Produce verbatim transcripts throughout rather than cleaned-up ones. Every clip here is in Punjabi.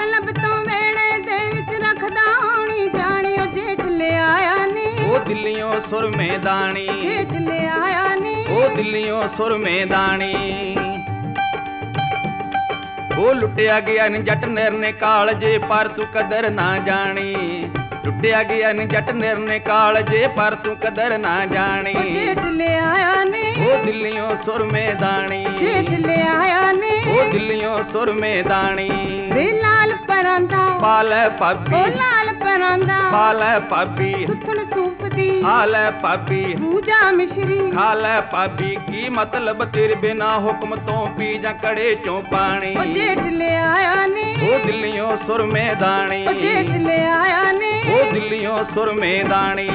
ਮਤਲਬ ਤੋਂ ਵੇੜੇ ਦੇ ਵਿੱਚ ਰੱਖਦਾ ਹੋਣੀ ਜਾਣੀ ਉਹ ਜੇਠ ਲੈ ਆਇਆ ਨੀ ਉਹ ਦਿੱਲੀਓਂ ਸੁਰਮੇ ਦਾਣੀ ਜੇਠ ਲੈ ਆਇਆ ਨੀ ਉਹ ਦਿੱਲੀਓਂ ਸੁਰਮੇ ਦਾਣੀ ਉਹ ਲੁੱਟਿਆ ਗਿਆ ਨੀ ਜੱਟ ਨਿਰਨੇ ਕਾਲਜੇ ਪਰ ਤੂੰ ਕਦਰ ਨਾ ਜਾਣੀ ਲੁੱਟਿਆ ਗਿਆ ਨੀ ਜੱਟ ਨਿਰਨੇ ਕਾਲਜੇ ਪਰ ਤੂੰ ਕਦਰ ਨਾ ਜਾਣੀ ਉਹ ਜੇਠ ਲੈ ਆਇਆ ਨੀ ਉਹ ਦਿੱਲੀਓਂ ਸੁਰਮੇ ਦਾਣੀ ਜੇਠ ਲੈ ਆਇਆ ਨੀ ਉਹ ਦਿੱਲੀਓਂ ਸੁਰਮੇ ਦਾਣੀ ਵੇ ਲਾਲ ਪਰਾਂਦਾ ਪਾਲ ਭਾਬੀ ਉਹ ਲਾਲ ਪਰਾਂਦਾ ਪਾਲ ਭਾਬੀ ਸੁਥਣ ਸੂਪਦੀ ਹਾਲ ਭਾਬੀ ਪੂਜਾ ਮਿਸ਼ਰੀ ਖਾਲ ਭਾਬੀ ਕੀ ਮਤਲਬ ਤੇਰੇ ਬਿਨਾ ਹੁਕਮ ਤੋਂ ਪੀ ਜਾਂ ਕੜੇ ਚੋਂ ਪਾਣੀ ਉਹ ਜੇਠ ਲੈ ਆਇਆ ਨੀ ਉਹ ਦਿੱਲੀਓਂ ਸੁਰਮੇ ਦਾਣੀ ਉਹ ਜੇਠ ਲੈ ਆਇਆ ਨੀ ਉਹ ਦਿੱਲੀਓਂ ਸੁਰਮੇ ਦਾਣੀ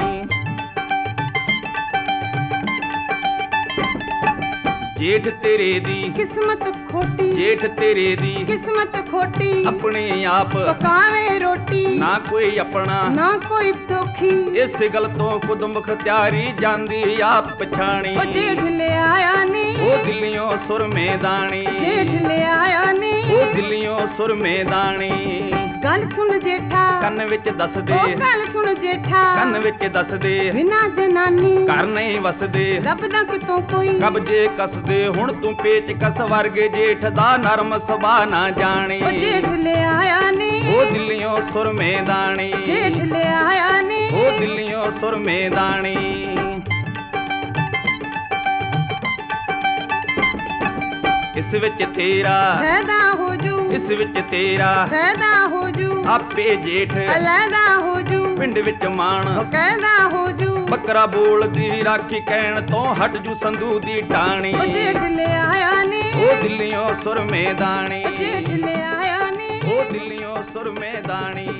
ਜੇਠ ਤੇਰੇ ਦੀ ਕਿਸਮਤ ਖੋਟੀ ਜੇਠ ਤੇਰੇ ਦੀ ਕਿਸਮਤ ਖੋਟੀ ਆਪਣੇ ਆਪ ਪਕਾਵੇ ਰੋਟੀ ਨਾ ਕੋਈ ਆਪਣਾ ਨਾ ਕੋਈ ਦੁਖੀ ਇਸ ਗੱਲ ਤੋਂ ਖੁਦ ਮੁਖਤਿਆਰੀ ਜਾਂਦੀ ਆਪ ਪਛਾਣੀ ਉਹ ਜੇਠ ਲੈ ਆਇਆ ਨੀ ਉਹ ਦਿੱਲੀਓਂ ਸੁਰਮੇ ਦਾਣੀ ਜੇਠ ਲੈ ਆਇਆ ਨੀ ਉਹ ਦਿੱਲੀਓਂ ਸੁਰਮੇ ਦਾਣੀ ਗੱਲ ਸੁਣ ਜੇਠਾ ਕੰਨ ਵਿੱਚ ਦੱਸ ਦੇ ਉਹ ਗੱਲ ਸੁਣ ਜੇਠਾ ਕੰਨ ਵਿੱਚ ਦੱਸ ਦੇ ਬਿਨਾ ਜਨਾਨੀ ਘਰ ਨਹੀਂ ਵਸਦੇ ਰੱਬ ਦਾ ਕਿਤੋਂ ਕੋਈ ਕਬਜੇ ਕੱਸਦੇ ਹੁਣ ਤੂੰ ਪੇਚ ਕਸ ਵਰਗੇ ਜੇਠ ਦਾ ਨਰਮ ਸੁਭਾ ਨਾ ਜਾਣੀ ਉਹ ਜੇਠ ਲੈ ਆਇਆ ਨੀ ਉਹ ਦਿੱਲੀਓਂ ਸੁਰਮੇ ਦਾਣੀ ਜੇਠ ਲੈ ਆਇਆ ਨੀ ਉਹ ਦਿੱਲੀਓਂ ਸੁਰਮੇ ਦਾਣੀ ਇਸ ਵਿੱਚ ਤੇਰਾ ਫਾਇਦਾ ਹੋ ਜੂ ਇਸ ਵਿੱਚ ਤੇਰਾ ਫਾਇਦਾ ਹੋ ਜੂ ਆਪੇ ਜੇਠ ਅਲੈਦਾ ਹੋ ਜੂ ਪਿੰਡ ਵਿੱਚ ਮਾਣ ਉਹ ਕਹਿਦਾ ਹੋ ਜੂ ਬੱਕਰਾ ਬੋਲਦੀ ਰਾਖੀ ਕਹਿਣ ਤੋਂ ਹਟ ਜੂ ਸੰਧੂ ਦੀ ਟਾਣੀ ਉਹ ਜੇਠ ਲੈ ਆਇਆ ਨੀ ਉਹ ਦਿੱਲੀਓਂ ਸੁਰਮੇ ਦਾਣੀ ਉਹ ਜੇਠ ਲੈ ਆਇਆ ਨੀ ਉਹ ਦਿੱਲੀਓਂ ਸੁਰਮੇ ਦਾਣੀ